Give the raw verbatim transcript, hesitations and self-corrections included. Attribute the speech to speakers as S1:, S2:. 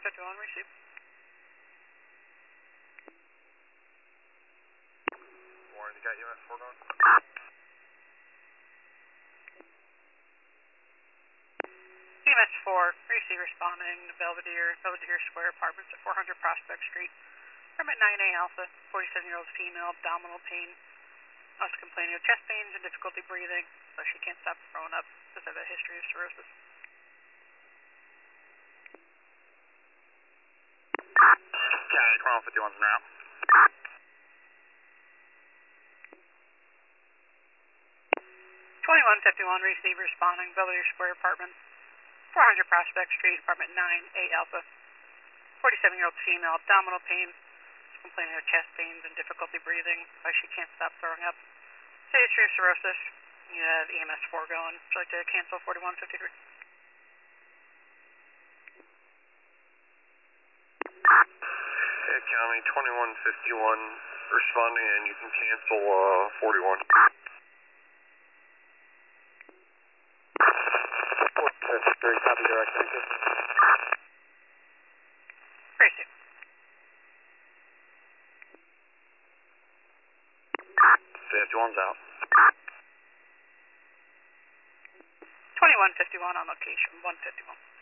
S1: fifty-one, receive.
S2: Warren, you got U S four going?
S1: E M S four, receive responding to Belvedere, Belvedere Square Apartments at four hundred Prospect Street. Permit nine A Alpha, forty-seven-year-old female, abdominal pain. Also complaining of chest pains and difficulty breathing, so she can't stop throwing up. Does have a history of cirrhosis.
S2: County twenty-one fifty-one's en route.
S1: twenty-one fifty-one, receive responding Belvedere Square Apartments, four hundred Prospect Street, Apartment nine A Alpha. forty-seven-year-old female, abdominal pain, complaining of chest pains and difficulty breathing, so she can't stop throwing up. History of cirrhosis. You have E M S four going. Would you like to cancel forty-one fifty-three?
S2: Hey, County twenty-one fifty-one responding, and you can cancel uh, forty-one. fifty-three, copy direct, thank you.
S1: Receive.
S2: fifty-one's out.
S1: twenty-one fifty-one on location, one fifty-one.